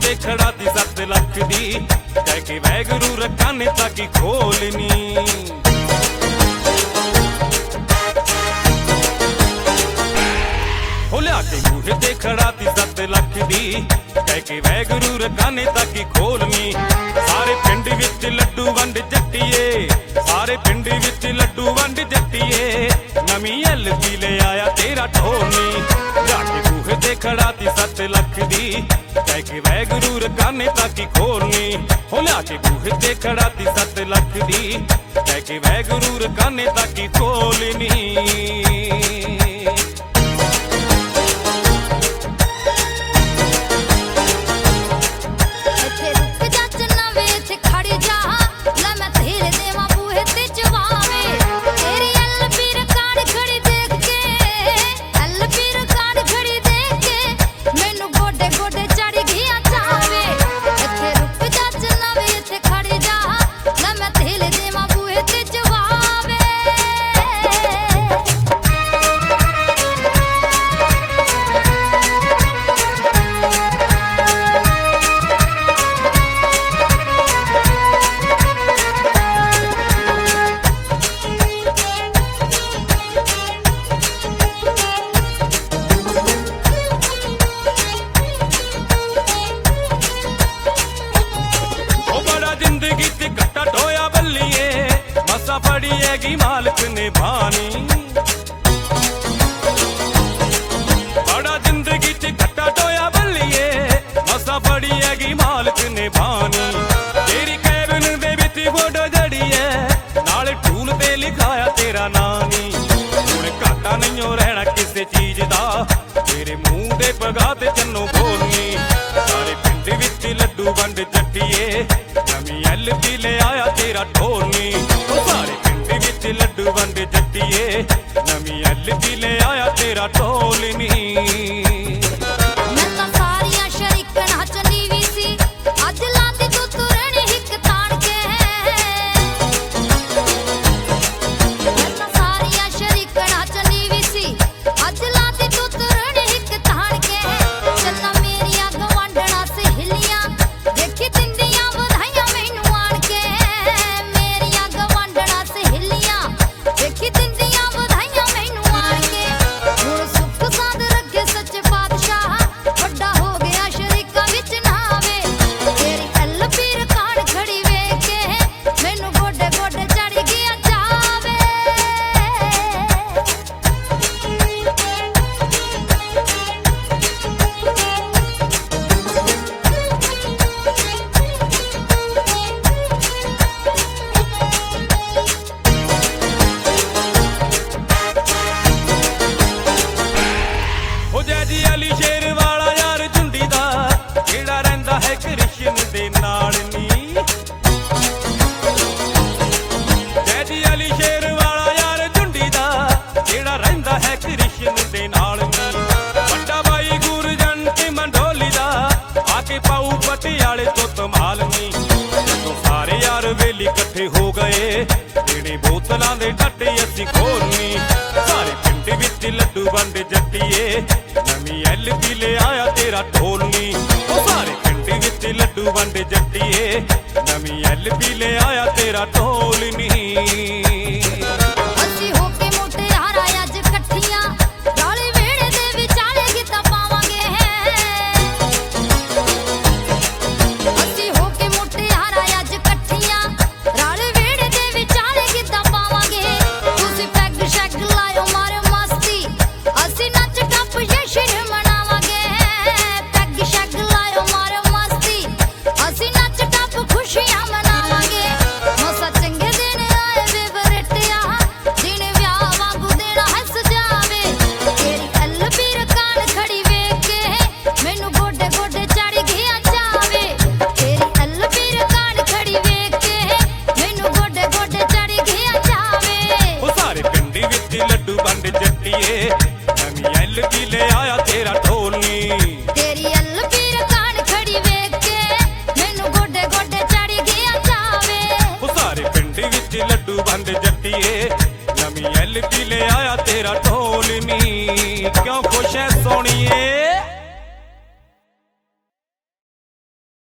ते खड़ा ती 7 लख दी, कह के वैगुरू रखा ने ताकि खोलनी। के बूहे ते खड़ा ती 7 लख दी, कह के वैगुरू रखा ने ताकि खोलनी। सारे पिंड विच लड्डू वंड जट्टीए, सारे पिंड विच लड्डू वंड जट्टीए, नवी LP ले आया तेरा ढोलनी। जाके बूहे ते खड़ा ती 7 लख दी, कह के वैगुरू रखा ने ताकि खोलनी। हो लिया के बूहे ते खड़ा ती 7 लख दी, कह के वैगुरू रखा ने ताकि खोलनी। बड़ी हैगी मालिक ने बानी, बड़ा जिंदगी च खट्टा टोया बल्लिए, मसा बड़ी हैगी मालिक ने बानी। तेरी कैबिन दे विच फोटो जड़ी है, नाल टूल ते लिखाया तेरा नानी। हुण घाटा नहीं हो रहना किसी चीज दा, तेरे मुंह दे पगा ते चन्नो बोलनी। सारे पिंड विच लड्डू वंड जट्टीए, नवी LP ले आया तेरा ढोलनी। सारे पिंड विच लड्डू वंड जट्टीए, नवी LP ले आया तेरा ढोलनी। पटियाले तो संभालनी। जदों सारे यार वेली इकट्ठे हो गए, तेरे बोतलां दे डट्टे असीं खोलनी। सारे पिंड विच लड्डू वंड जट्टीए, नवी LP ले आया तेरा ढोलनी। सारे पिंड विच लड्डू वंड जट्टीए, नवी LP ले आया तेरा ढोलनी। LP ले आया तेरा ढोलनी। क्यों खुश है